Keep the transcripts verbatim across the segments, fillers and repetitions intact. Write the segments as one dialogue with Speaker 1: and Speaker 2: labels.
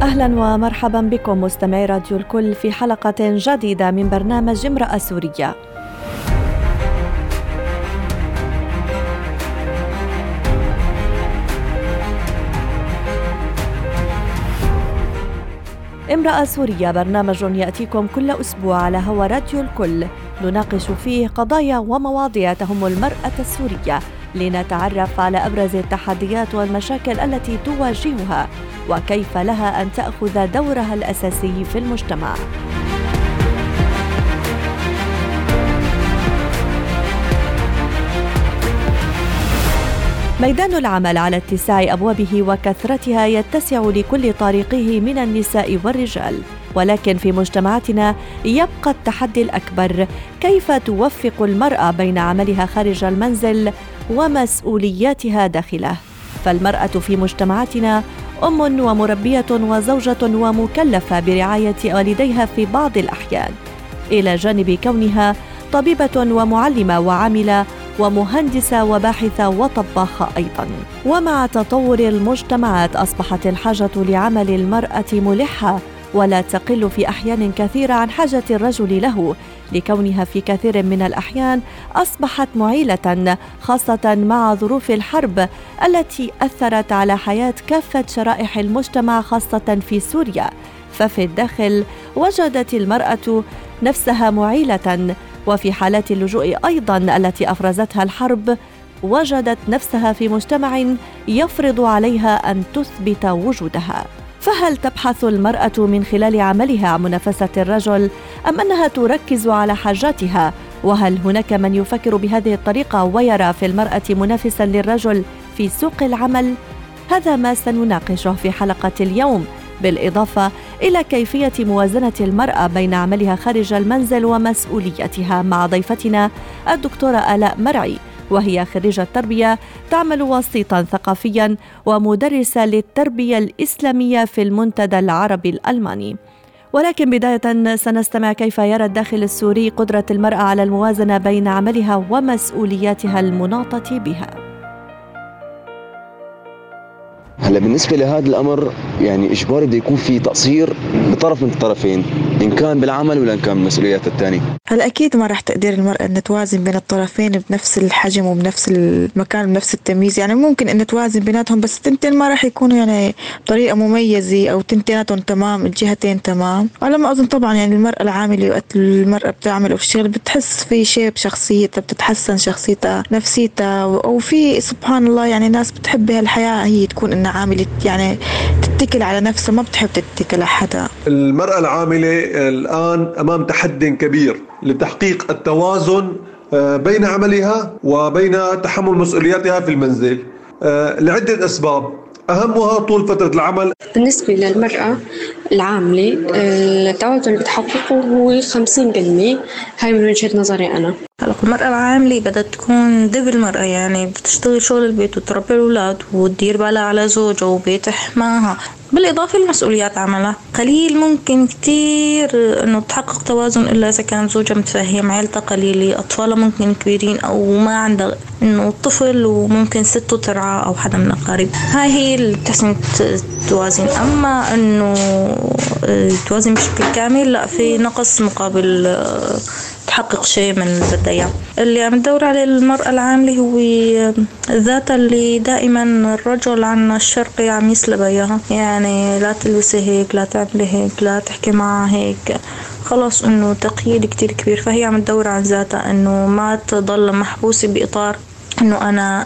Speaker 1: أهلا ومرحبا بكم مستمعي راديو الكل في حلقة جديدة من برنامج امرأة سورية. امرأة سورية برنامج يأتيكم كل أسبوع على هوا راديو الكل، نناقش فيه قضايا ومواضيع تهم المرأة السورية، لنتعرف على أبرز التحديات والمشاكل التي تواجهها وكيف لها أن تأخذ دورها الأساسي في المجتمع. ميدان العمل على اتساع أبوابه وكثرتها يتسع لكل طريقه من النساء والرجال، ولكن في مجتمعاتنا يبقى التحدي الأكبر: كيف توفق المرأة بين عملها خارج المنزل ومسؤولياتها داخله؟ فالمرأة في مجتمعاتنا أم ومربية وزوجة ومكلفة برعاية والديها في بعض الأحيان، إلى جانب كونها طبيبة ومعلمة وعاملة ومهندسة وباحثة وطباخة أيضاً. ومع تطور المجتمعات أصبحت الحاجة لعمل المرأة ملحة، ولا تقل في أحيان كثيرة عن حاجة الرجل له، لكونها في كثير من الأحيان أصبحت معيلة، خاصة مع ظروف الحرب التي أثرت على حياة كافة شرائح المجتمع خاصة في سوريا. ففي الداخل وجدت المرأة نفسها معيلة، وفي حالات اللجوء أيضاً التي أفرزتها الحرب وجدت نفسها في مجتمع يفرض عليها أن تثبت وجودها. فهل تبحث المرأة من خلال عملها عن منافسة الرجل، أم أنها تركز على حاجاتها؟ وهل هناك من يفكر بهذه الطريقة ويرى في المرأة منافساً للرجل في سوق العمل؟ هذا ما سنناقشه في حلقة اليوم، بالإضافة إلى كيفية موازنة المرأة بين عملها خارج المنزل ومسؤوليتها، مع ضيفتنا الدكتورة آلاء مرعي، وهي خريجة تربية تعمل وسيطاً ثقافياً ومدرسة للتربية الإسلامية في المنتدى العربي الألماني. ولكن بداية سنستمع كيف يرى الداخل السوري قدرة المرأة على الموازنة بين عملها ومسؤولياتها المناطة بها.
Speaker 2: هلا بالنسبة لهذا الأمر يعني إجباري بده يكون في تقصير بطرف من الطرفين، إن كان بالعمل ولا إن كان بالمسؤوليات الثانية.
Speaker 3: هلا أكيد ما راح تقدر المرأة أن توازن بين الطرفين بنفس الحجم وبنفس المكان وبنفس التمييز، يعني ممكن أن توازن بيناتهم، بس تنتين ما راح يكونوا يعني بطريقة مميزة أو تنتيناتهم تمام، الجهتين تمام. على ما أظن طبعا يعني المرأة العاملة وقت المرأة بتعمل في الشغل بتحس في شيء بشخصيتها، بتتحسن شخصيتها نفسيتها، أو في سبحان الله يعني ناس بتحب هالحياة هي تكون إنها عاملة يعني تتكل على نفسها، ما بتحب تتكل على حدا.
Speaker 4: المرأة العاملة الآن أمام تحدي كبير لتحقيق التوازن بين عملها وبين تحمل مسؤولياتها في المنزل لعدة أسباب، أهمها طول فترة العمل.
Speaker 5: بالنسبة للمرأة العاملة التوازن اللي بتحققه هو خمسين بالمئة، هاي من وجهة نظري أنا.
Speaker 3: هلا المرأة العاملة بدها تكون دبل المرأة، يعني بتشتغل شغل البيت وتربي الأولاد وتدير بالها على زوجها وبيت حماها، بالإضافة لمسؤوليات عملها. قليل ممكن كتير إنه تحقق توازن إلا إذا كان زوجها متفهم، عيلتها قليلة، أطفالها ممكن كبيرين أو ما عندها إنه طفل وممكن سته ترعى أو حدا من الأقارب. هاي هي اللي بتحسن توازن. أما إنه توازن بشكل كامل لا، في نقص مقابل تحقق شيء من البداية. اللي عم تدور عليه المرأة العاملة هو الذات اللي دائما الرجل عنا الشرقي عم يسلبها إياها، يعني لا تلبسي هيك، لا تعملي هيك، لا تحكي معها هيك، خلاص إنه تقييد كتير كبير. فهي عم تدور عن ذاتها، إنه ما تضل محبوسة بإطار إنه أنا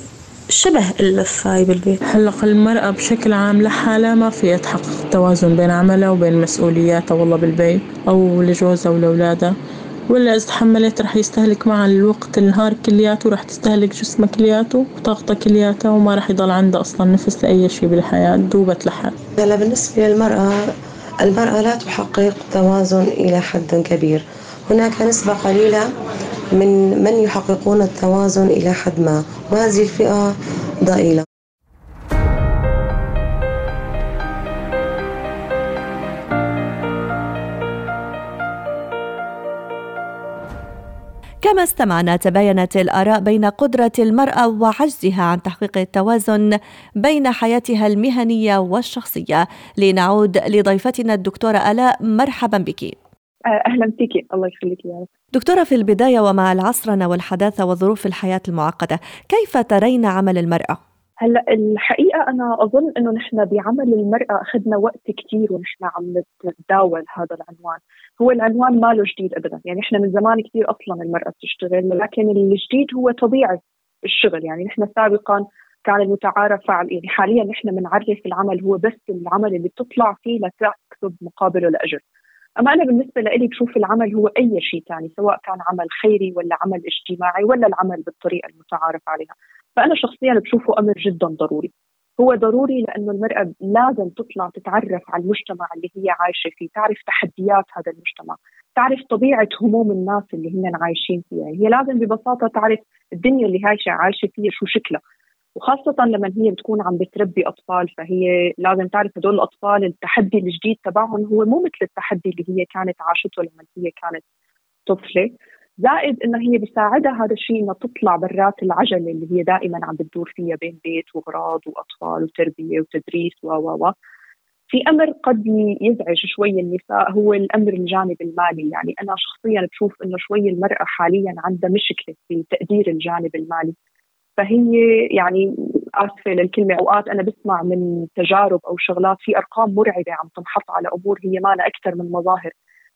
Speaker 3: شبه اللف هاي بالبيت.
Speaker 6: هلا المرأة بشكل عام لحالها ما فيها تحقق توازن بين عملها وبين مسؤولياتها والله بالبيت أو لجوزها ولأولادها، ولا إذا تحملت رح يستهلك معها الوقت النهار كلياته، رح تستهلك جسمها كلياته وطاقتها كلياتها، وما رح يضل عندها أصلا نفس لأي شيء بالحياة، دوبت لحال.
Speaker 7: هلا بالنسبة للمرأة، المرأة لا تحقق توازن إلى حد كبير. هناك نسبة قليلة من من يحققون التوازن إلى حد ما، وهذه الفئة ضئيلة.
Speaker 1: كان كما استمعنا تباينت الآراء بين قدرة المرأة وعجزها عن تحقيق التوازن بين حياتها المهنية والشخصية. لنعود لضيفتنا الدكتورة آلاء، مرحبا بك.
Speaker 8: أهلا فيكي، الله يخليك يا رب.
Speaker 1: دكتورة، في البداية ومع العصرنة والحداثة وظروف الحياة المعقدة، كيف ترين عمل المرأة؟
Speaker 8: هلا الحقيقة أنا أظن إنه نحن بعمل المرأة أخذنا وقت كتير ونحن عم نتداول هذا العنوان. هو العنوان ما له جديد أبدا، يعني نحن من زمان كتير أصلا المرأة بتشتغل، لكن الجديد هو طبيعة الشغل. يعني نحن سابقا كان المتعارف على، يعني حاليا نحن بنعرف العمل هو بس العمل اللي بتطلع فيه لتكسب مقابله الأجر. أما أنا بالنسبة لي بشوف العمل هو أي شيء تاني، سواء كان عمل خيري ولا عمل اجتماعي ولا العمل بالطريقة المتعارف عليها. فأنا شخصيا بشوفه أمر جدا ضروري. هو ضروري لأنه المرأة لازم تطلع تتعرف على المجتمع اللي هي عايشة فيه، تعرف تحديات هذا المجتمع، تعرف طبيعة هموم الناس اللي هن عايشين فيها. هي لازم ببساطة تعرف الدنيا اللي عايشة عايشة فيها شو شكلها، وخاصة لما هي بتكون عم بتربي أطفال، فهي لازم تعرف هدول الأطفال التحدي الجديد تبعهم هو مو مثل التحدي اللي هي كانت عاشته لما هي كانت طفلة. زائد إنه هي بيساعدها هذا الشيء إنها تطلع برات العجلة اللي هي دائما عم بتدور فيها بين بيت وأغراض وأطفال وتربية وتدريس و و و في أمر قد يزعج شوي النساء، هو الأمر الجانب المالي. يعني أنا شخصيا بشوف إنه شوي المرأة حاليا عندها مشكلة في تقدير الجانب المالي. فهي يعني آسفة للكلمة، أوقات أنا بسمع من تجارب أو شغلات في أرقام مرعبة عم تنحط على أمور هي ما لها أكثر من مظاهر.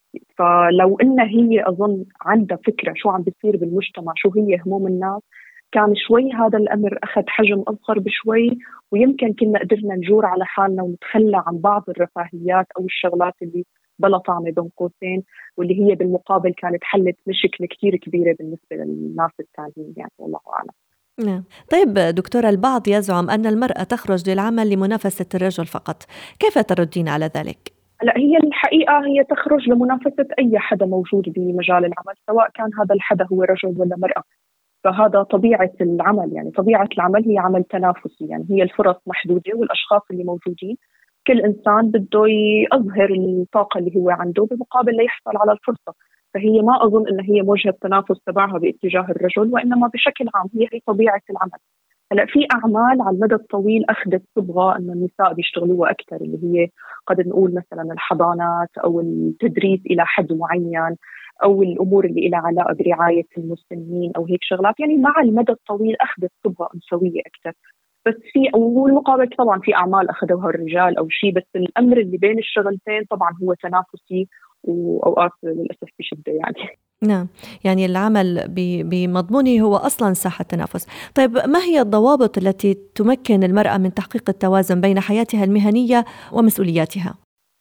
Speaker 8: فلو إن هي أظن عندها فكرة شو عم بيصير بالمجتمع، شو هي هموم الناس، كان شوي هذا الأمر أخذ حجم أصغر بشوي، ويمكن كنا قدرنا نجور على حالنا ونتخلى عن بعض الرفاهيات أو الشغلات اللي بلا طعمة بين قوسين، واللي هي بالمقابل كانت حلت مشكلة كتير كبيرة بالنسبة للناس التانيين. يعني والله أعلم.
Speaker 1: نعم. طيب دكتورة، البعض يزعم أن المرأة تخرج للعمل لمنافسة الرجل فقط، كيف تردين على ذلك؟
Speaker 8: لا، هي الحقيقة هي تخرج لمنافسة أي حدا موجود بمجال العمل، سواء كان هذا الحدا هو رجل ولا مرأة. فهذا طبيعة العمل، يعني طبيعة العمل هي عمل تنافسي. يعني هي الفرص محدودة والأشخاص اللي موجودين كل إنسان بده يظهر الطاقة اللي هو عنده بمقابل ليحصل على الفرصة. فهي ما أظن أن هي موجهة التنافس تبعها باتجاه الرجل، وإنما بشكل عام هي هي طبيعة العمل. هلا في أعمال على المدى الطويل أخذت صبغة أن النساء بيشتغلوها أكثر، اللي هي قد نقول مثلا الحضانات أو التدريس إلى حد معين، أو الأمور اللي لها علاقة برعاية المسنين أو هيك شغلات. يعني مع المدى الطويل أخذت صبغة أنثوية أكثر. بس في والمقابل طبعا في أعمال أخذوها الرجال أو شيء، بس الأمر اللي بين الشغلتين طبعا هو تنافسي وأوقات للأسف بشدة. يعني
Speaker 1: نعم، يعني العمل بمضمونه هو أصلا ساحة تنافس. طيب، ما هي الضوابط التي تمكن المرأة من تحقيق التوازن بين حياتها المهنية ومسؤولياتها؟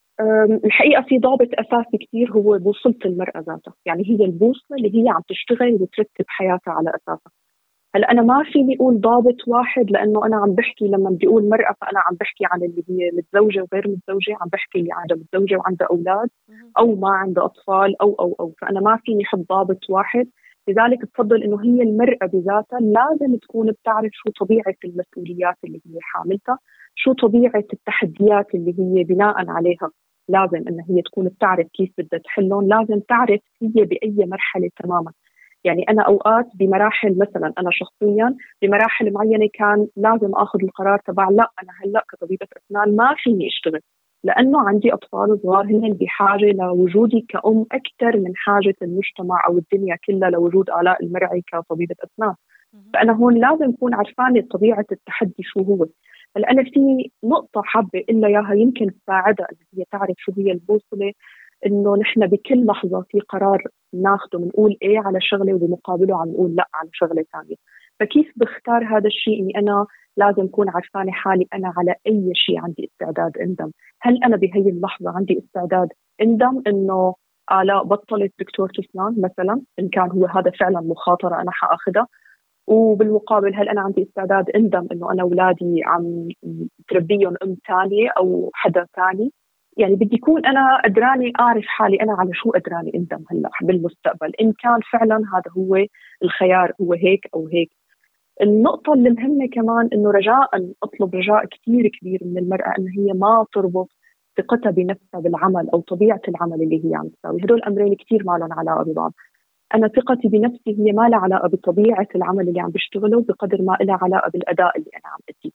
Speaker 8: الحقيقة في ضابط أساسي كتير هو بوصلة المرأة ذاتها. يعني هي البوصلة اللي هي عم تشتغل وترتب حياتها على أساسها. هلا أنا ما فيني أقول ضابط واحد، لأنه أنا عم بحكي لما بدي أقول مرأة فأنا عم بحكي عن اللي هي متزوجة وغير متزوجة، عم بحكي اللي عندها متزوجة وعندها أولاد أو ما عندها أطفال أو أو أو فأنا ما فيني أحط ضابط واحد. لذلك بفضل إنه هي المرأة بذاتها لازم تكون بتعرف شو طبيعة المسؤوليات اللي هي حاملتها، شو طبيعة التحديات اللي هي بناء عليها لازم إن هي تكون بتعرف كيف بدها تحلهم، لازم تعرف هي بأي مرحلة تماما. يعني أنا أوقات بمراحل، مثلا أنا شخصيا بمراحل معينة كان لازم أخذ القرار تبع لا أنا هلأ كطبيبة أسنان ما فيني أشتغل، لأنه عندي أطفال صغار هن بحاجة لوجودي كأم أكثر من حاجة المجتمع أو الدنيا كلها لوجود آلاء المرعي كطبيبة أسنان. فأنا هون لازم أكون عرفانة طبيعة التحدي شو هو. هلا أنا في نقطة حابة إلا إياها يمكن تساعدها إن هي تعرف شو هي البوصلة، إنه نحن بكل لحظة في قرار ناخده بنقول إيه على شغلة وبمقابله عم نقول لا على شغلة ثانية. فكيف بختار هذا الشيء؟ إني أنا لازم أكون عرفانة حالي أنا على أي شيء عندي استعداد أندم. هل أنا بهي اللحظة عندي استعداد أندم إنه آلاء بطلت دكتورة أسنان مثلا، إن كان هو هذا فعلا مخاطرة أنا حأخذها، وبالمقابل هل أنا عندي استعداد أندم إنه أنا أولادي عم تربيهم أم ثانية أو حدا ثاني؟ يعني بدي يكون أنا قدراني أعرف حالي أنا على شو قدراني أندم هلأ بالمستقبل، إن كان فعلا هذا هو الخيار، هو هيك أو هيك. النقطة اللي مهمة كمان إنه رجاء أطلب رجاء كتير كبير من المرأة إن هي ما تربط ثقتها بنفسها بالعمل أو طبيعة العمل اللي هي عم تساوي. هدول الأمرين كتير ما لهم علاقة ببعض. أنا ثقتي بنفسي هي ما لها علاقة بطبيعة العمل اللي عم بشتغله بقدر ما لها علاقة بالأداء اللي أنا عم أديه،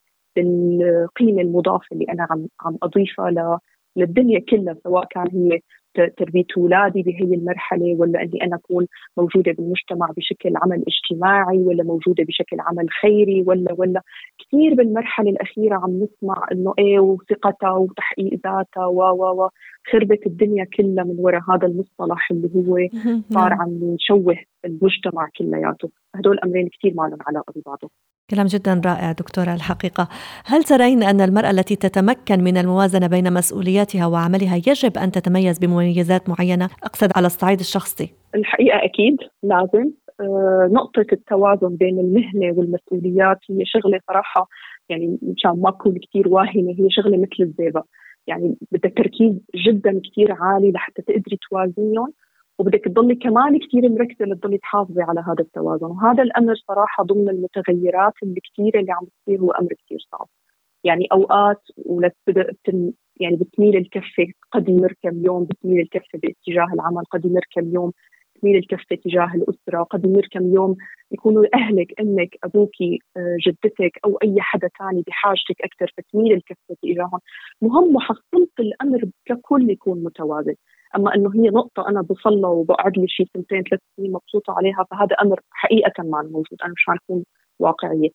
Speaker 8: بالقيمة المضافة اللي أنا عم عم أضيفها للدنيا كلها، سواء كان هي تربية أولادي بهي المرحلة، ولا أني أنا أكون موجودة بالمجتمع بشكل عمل اجتماعي، ولا موجودة بشكل عمل خيري، ولا ولا كثير بالمرحلة الأخيرة عم نسمع إنه إيه وثقتها وتحقيق ذاتها و و و خربت الدنيا كلها من وراء هذا المصطلح اللي هو صار عم يشوه المجتمع كلياته. هدول الأمرين كثير ما لهم علاقة ببعضهم.
Speaker 1: كلام جدا رائع دكتورة. الحقيقة هل ترين أن المرأة التي تتمكن من الموازنة بين مسؤولياتها وعملها يجب أن تتميز بمميزات معينة؟ أقصد على الصعيد الشخصي.
Speaker 8: الحقيقة أكيد لازم آه نقطة التوازن بين المهنة والمسؤوليات هي شغلة صراحة، يعني مشان ما أكون كتير واهمة، هي شغلة مثل الزيبة، يعني بدك تركيز جدا كتير عالي لحتى تقدري توازنيهم، وبدك تضلي كمان كتير مركزة لتضلي تحافظي على هذا التوازن. وهذا الأمر صراحة ضمن المتغيرات الكثيرة اللي عم تصير هو أمر كتير صعب. يعني أوقات ولتبدأ يعني بتميل الكفة، قد يمر كم يوم بتميل الكفة باتجاه العمل، قد يمر كم يوم تميل الكفة تجاه الأسرة، قد يمر كم يوم يكونوا أهلك، أمك، أبوكي، جدتك أو أي حدا تاني بحاجتك أكثر فتميل الكفة تجاههم. مهم محصلة الأمر ككل يكون متوازن. أما أنه هي نقطة أنا بصلى وبقعد لي شيء سنتين ثلاث سنين مبسوطة عليها، فهذا أمر حقيقة ما موجود. أنا مش هنكون واقعية.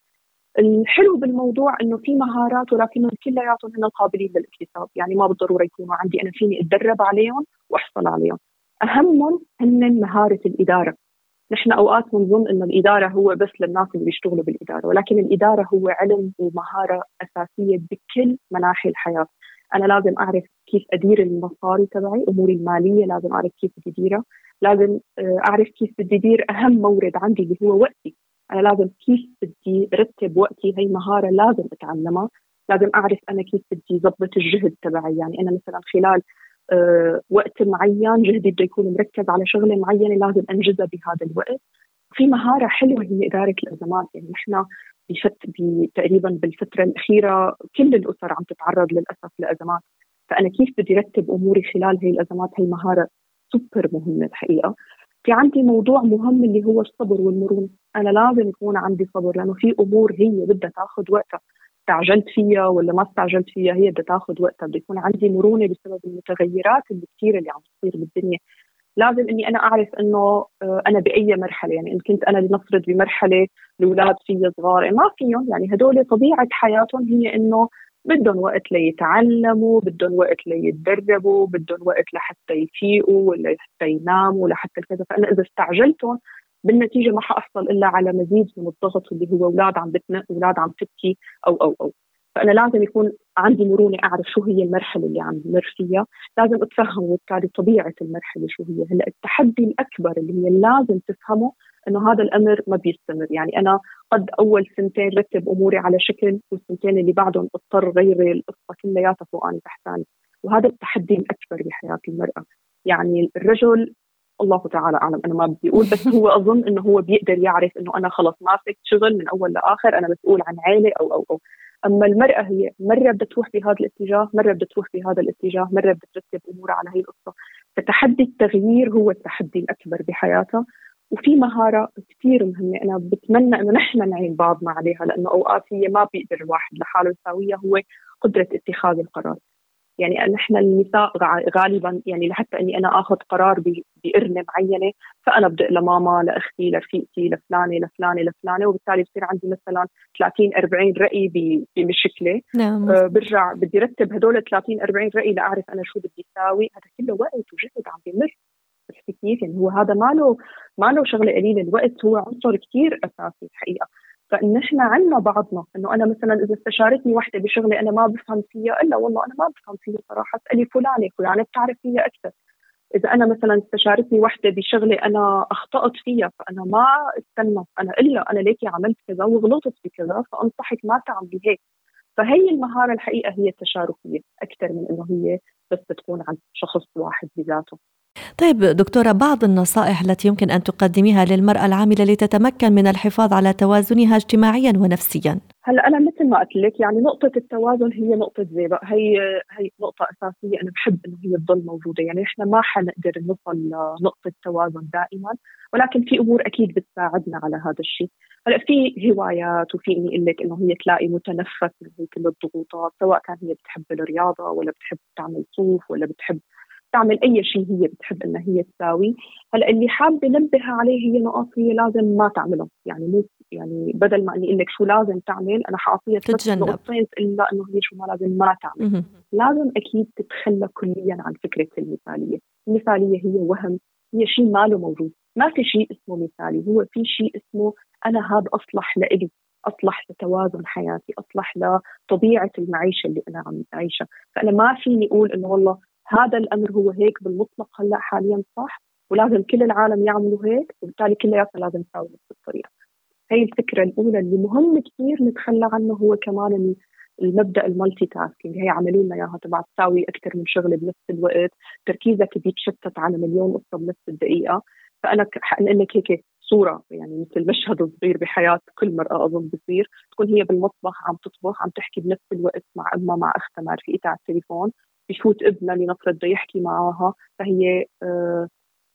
Speaker 8: الحلو بالموضوع أنه في مهارات ولكنهم كلياتهم هن قابلين للاكتساب، يعني ما بالضرورة يكونوا عندي أنا فيني أتدرب عليهم وأحصل عليهم. أهمهم هن مهارة الإدارة. نحن أوقات بنظن أن الإدارة هو بس للناس اللي بيشتغلوا بالإدارة، ولكن الإدارة هو علم ومهارة أساسية بكل مناحي الحياة. أنا لازم أعرف كيف أدير المصاري تبعي، أموري المالية لازم أعرف كيف بدي أديرها، لازم أعرف كيف بدي أدير أهم مورد عندي اللي هو وقتي. أنا لازم كيف بدي رتب وقتي، هي مهارة لازم أتعلمها. لازم أعرف أنا كيف بدي ضبط الجهد تبعي، يعني أنا مثلا خلال أه وقت معين جهدي بده يكون مركز على شغلة معينة لازم أنجزها بهذا الوقت. في مهارة حلوة هي إدارة الأزمات. يعني نحن بفت تقريبا بالفترة الأخيرة كل الأسر عم تتعرض للأسف لأزمات، فأنا كيف بدي رتب أموري خلال هي الأزمات، هي مهارة سوبر مهمة الحقيقة. في عندي موضوع مهم اللي هو الصبر والمرونة. أنا لازم يكون عندي صبر، لأنه في أمور هي بدها تاخذ وقتها، استعجلت فيها ولا ما استعجلت فيها هي بدها تاخذ وقتها. بدي يكون عندي مرونة بسبب المتغيرات اللي كثير اللي عم تصير بالدنيا. لازم اني انا اعرف انه انا باي مرحله، يعني ان كنت انا لنفرض بمرحله الاولاد فيها صغار ما فيهم، يعني هدول طبيعه حياتهم هي انه بدهم وقت ليتعلموا، بدهم وقت ليتدربوا، بدهم وقت لحتى يفيقوا ولا حتى يناموا لحتى كذا. فانا اذا استعجلتهم بالنتيجه ما حاحصل الا على مزيد من الضغط اللي هو اولاد عم بتنق، اولاد عم تبكي او او او فانا لازم يكون عندي مرونه، اعرف شو هي المرحله اللي عم بمر فيها، لازم اتفهم وبالتالي طبيعه المرحله شو هي. هلا التحدي الاكبر اللي هي لازم تفهمه انه هذا الامر ما بيستمر. يعني انا قد اول سنتين رتب اموري على شكل، والسنتين اللي بعدهم اضطر غير القصه كلياتها فوقاني تحتاني، وهذا التحدي الاكبر بحياه المراه. يعني الرجل الله تعالى اعلم، انا ما بدي اقول، بس هو اظن انه هو بيقدر يعرف انه انا خلص ماسك شغل من اول لاخر، انا مسؤول عن عائله او او او اما المراه هي مره بدها تروح بهذا الاتجاه، مره بدها تروح بهذا الاتجاه، مره بدها ترتب امورها على هي القصه. فتحدي التغيير هو التحدي الاكبر بحياتها. وفي مهاره كثير مهمه انا بتمنى انه نحن نعين بعضنا عليها، لانه اوقات هي ما بيقدر الواحد لحاله يساويها، هو قدره اتخاذ القرار. يعني نحن النساء غالبا يعني لحتى اني انا اخذ قرار بقرنه معينه، فانا بدي لماما، لاختي، لرفيقتي، لفلانه لفلانه لفلانه، وبالتالي بصير عندي مثلا ثلاثين أربعين راي بمشكله.
Speaker 1: نعم.
Speaker 8: أه برجع بدي رتب هدول ثلاثين أربعين راي لاعرف انا شو بدي اساوي. هذا كله وقت وجهد عم بيمر. بس كيف يعني هو هذا ما له ما له شغله قليله، الوقت هو عنصر كثير اساسي الحقيقه. فإن إحنا عنا بعضنا، إنه أنا مثلاً إذا استشارتني وحدة بشغلة أنا ما بفهم فيها، إلا والله أنا ما بفهم فيها صراحة، اسألي فلانة فلانة بتعرف فيها أكثر. إذا أنا مثلاً استشارتني وحدة بشغلة أنا أخطأت فيها، فأنا ما استنى أنا إلا أنا ليكي عملت كذا وغلطت بكذا فأنصحك ما تعملي هيك. فهي المهارة الحقيقة هي التشاركية أكثر من إنه هي بس تكون عند شخص واحد بذاته.
Speaker 1: طيب دكتورة، بعض النصائح التي يمكن أن تقدميها للمرأة العاملة لتتمكن من الحفاظ على توازنها اجتماعيا ونفسيا؟
Speaker 8: هلا أنا مثل ما قلت لك، يعني نقطة التوازن هي نقطة زيبق، هي هي نقطة أساسية. أنا بحب إنه هي تضل موجودة. يعني إحنا ما حنقدر نوصل لنقطة توازن دائما، ولكن في أمور أكيد بتساعدنا على هذا الشيء. هلا في هوايات، وفي إني أقول لك إنه هي تلاقي متنفس من هي كل الضغوطات، سواء كان هي بتحب الرياضة ولا بتحب تعمل صوف ولا بتحب تعمل أي شيء هي بتحب إنها هي تساوي. هلا اللي حابة ننبه عليه هي نقاط هي لازم ما تعملهم. يعني مو يعني بدل ما اني اقول لك شو لازم تعمل، انا حاعطيها ثلاث نقطتين تقول لا انه هي شو ما لازم ما تعمل. م- لازم اكيد تتخلى كليا عن فكره المثاليه. المثاليه هي وهم، هي شيء ما له موجود. ما في شيء اسمه مثالي، هو في شيء اسمه انا هذا اصلح لإلي، اصلح لتوازن حياتي، اصلح لطبيعه المعيشه اللي انا عم اعيشها. فانا ما فيني اقول انه والله هذا الامر هو هيك بالمطلق هلا حاليا صح ولازم كل العالم يعملوا هيك وبالتالي كلياتنا لازم نساوي نفس الطريقه. هي الفكرة الأولى اللي مهم كثير نتخلى عنه، هو كمان المبدأ المالتي تاسكينج. هي عملوا لنا إياها تبع تساوي أكثر من شغل بنفس الوقت، تركيزك بيتشتت على مليون قصة بنفس الدقيقة. فأنا حنقول لك هيك صورة، يعني مثل مشهد صغير بحياة كل مرأة أظن بصير، تكون هي بالمطبخ عم تطبخ، عم تحكي بنفس الوقت مع أمها مع أختها مع رفيقتها على التليفون، بيفوت ابنها لنفرض بده يحكي معها، فهي آه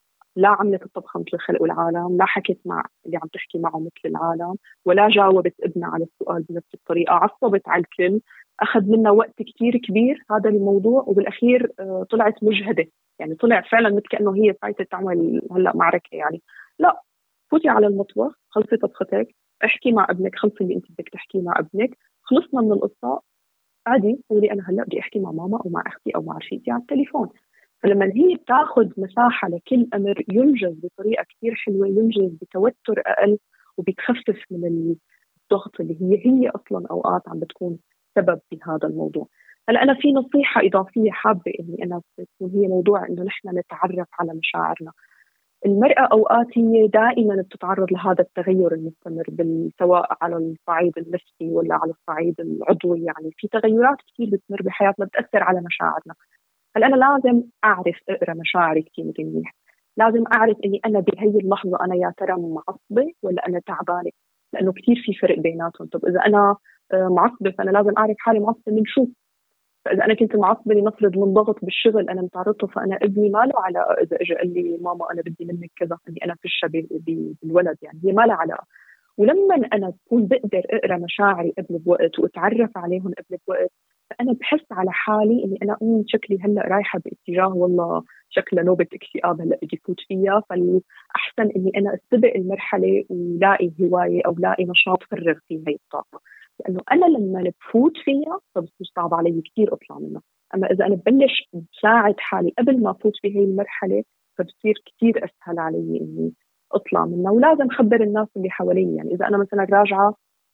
Speaker 8: لا عملت الطبخة مثل خلق العالم، لا حكت مع اللي عم تحكي معه مثل العالم، ولا جاوبت ابنها على السؤال بنفس الطريقة، عصبت على الكل، أخذ منها وقت كتير كبير هذا الموضوع، وبالأخير آه طلعت مجهدة. يعني طلع فعلا مثل كأنه هي فايتة تعمل هلأ معركة. يعني لا، فوتي على المطبخ، خلصي طبختك، احكي مع ابنك، خلصي اللي انت بدك تحكي مع ابنك، خلصنا من القصة، عادي قولي أنا هلأ بدي أحكي مع ماما أو مع أختي أو مع رفيقتي على التليفون. فلما هي بتاخذ مساحة لكل أمر ينجز بطريقة كتير حلوة، ينجز بتوتر أقل وبتخفف من الضغط اللي هي هي أصلا أوقات عم بتكون سبب في هذا الموضوع. هلا أنا في نصيحة إضافية حابة إني أنا تكون هي موضوع إنه نحن نتعرف على مشاعرنا. المرأة أوقات هي دائما بتتعرض لهذا التغير المستمر، سواء على الصعيد النفسي ولا على الصعيد العضوي. يعني في تغيرات كتير بتمر بحياتنا بتأثر على مشاعرنا. هل أنا لازم أعرف أقرأ مشاعري كتير منيح، لازم أعرف إني أنا بهي اللحظة أنا يا ترى معصبة ولا أنا تعبانة، لأنه كتير في فرق بيناتهم. طب إذا أنا معصبة فأنا لازم أعرف حالي معصبة من شو. فإذا أنا كنت معصبة لنفرض من ضغط بالشغل أنا متعرضته، فأنا ابني ما له علاقة إذا إجا قال لي ماما أنا بدي منك كذا إني أنا فشة بالولد، يعني هي ما لها علاقة. ولما أنا بكون بقدر أقرأ مشاعري قبل بوقت وأتعرف عليهم قبل بوقت، فأنا بحس على حالي إني أنا أمم شكلي هلأ رايحة باتجاه والله شكل نوبة اكتئاب هلأ بدي فوت فيها، فالأحسن إني أنا أستبق المرحلة ولاقي هواية أو لاقي نشاط فرغ فيه هاي الطاقة، لأنه أنا لما بفوت فيها فبصير صعب علي كتير أطلع منها. أما إذا أنا ببلش بساعد حالي قبل ما أفوت في هاي المرحلة فبصير كتير أسهل علي إني أطلع منها. ولازم أخبر الناس اللي حوالي، يعني إذا أنا مثلا راجعة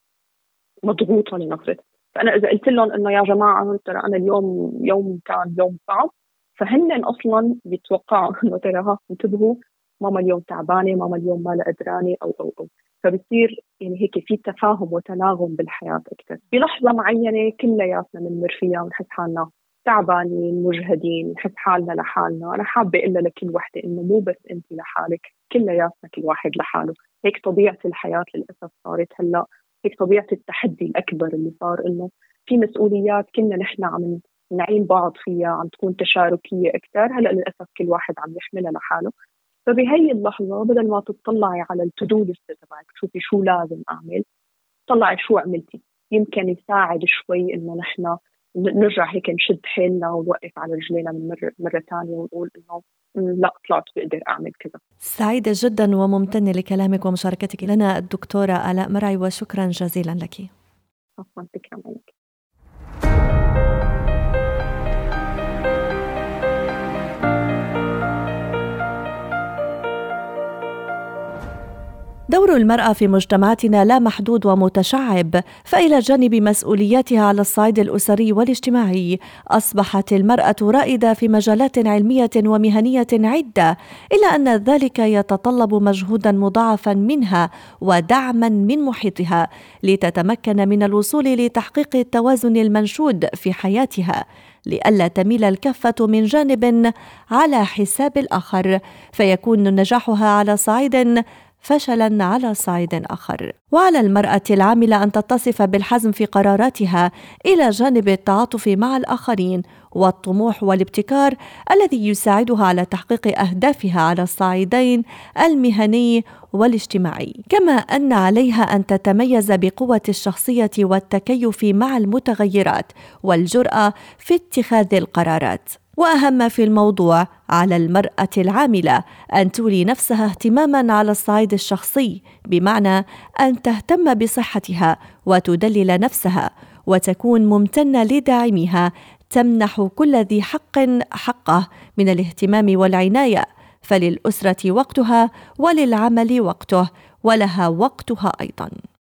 Speaker 8: مضغوطة لنفرض، فأنا إذا قلت لهم إنه يا جماعة ترى أنا اليوم يوم كان يوم صعب، فهن أصلاً بيتوقعوا إنه ترى ها انتبهوا ماما اليوم تعبانة، ماما اليوم ما لها قدرانة أو أو أو فبصير يعني هيك في تفاهم وتناغم بالحياة أكثر. بلحظة معينة كلياتنا بنمر فيها ونحس حالنا تعبانين مجهدين، نحس حالنا لحالنا. أنا حابة إلا لكل وحدة إنه مو بس أنت لحالك، كلياتنا كل واحد لحاله. هيك طبيعة الحياة للأسف صارت هلأ، هيك طبيعة التحدي الأكبر اللي صار إنه في مسؤوليات كنا نحن عم نعين بعض فيها، عم تكون تشاركية أكثر، هلأ للأسف كل واحد عم يحملها لحاله. فبهي اللحظة بدل ما تطلعي على التودو ليست تبعك تشوفي شو لازم أعمل، طلعي شو عملتي، يمكن يساعد شوي إنه نحن نرجع هيك نشد حيلنا ونوقف على رجلينا من مرة, مرة تانية ونقول إنه لا طلعت بقدر أعمل كذا.
Speaker 1: سعيدة جدا وممتنة لكلامك ومشاركتك لنا الدكتورة آلاء مرعي، وشكرا جزيلا لك.
Speaker 8: عفوا، تكرم عليك.
Speaker 1: دور المرأة في مجتمعاتنا لا محدود ومتشعب، فإلى جانب مسؤولياتها على الصعيد الأسري والاجتماعي أصبحت المرأة رائدة في مجالات علمية ومهنية عدة، إلا أن ذلك يتطلب مجهودا مضاعفا منها ودعما من محيطها لتتمكن من الوصول لتحقيق التوازن المنشود في حياتها. لئلا تميل الكفة من جانب على حساب الآخر فيكون نجاحها على صعيد فشلا على صعيد آخر. وعلى المرأة العاملة أن تتصف بالحزم في قراراتها إلى جانب التعاطف مع الآخرين والطموح والابتكار الذي يساعدها على تحقيق أهدافها على الصعيدين المهني والاجتماعي، كما أن عليها أن تتميز بقوة الشخصية والتكيف مع المتغيرات والجرأة في اتخاذ القرارات. وأهم في الموضوع، على المرأة العاملة أن تولي نفسها اهتماما على الصعيد الشخصي، بمعنى أن تهتم بصحتها وتدلل نفسها وتكون ممتنة لداعمها، تمنح كل ذي حق حقه من الاهتمام والعناية، فللأسرة وقتها وللعمل وقته ولها وقتها أيضا.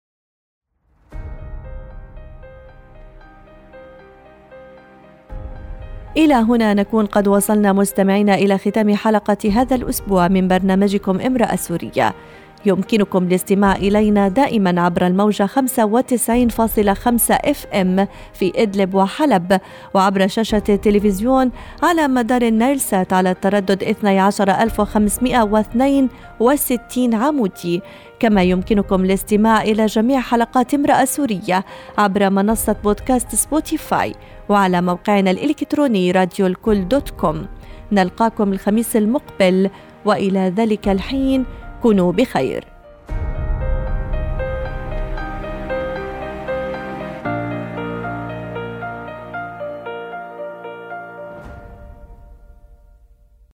Speaker 1: إلى هنا نكون قد وصلنا مستمعينا إلى ختام حلقة هذا الأسبوع من برنامجكم امرأة سورية. يمكنكم الاستماع إلينا دائما عبر الموجة خمسة وتسعين فاصلة خمسة اف ام في إدلب وحلب، وعبر شاشة التلفزيون على مدار النايلسات على التردد اثني عشر ألف وخمسمائة واثنين وستين عمودي. كما يمكنكم الاستماع إلى جميع حلقات امرأة سورية عبر منصة بودكاست سبوتيفاي وعلى موقعنا الإلكتروني راديو الكل دوت كوم. نلقاكم الخميس المقبل، وإلى ذلك الحين كونوا بخير.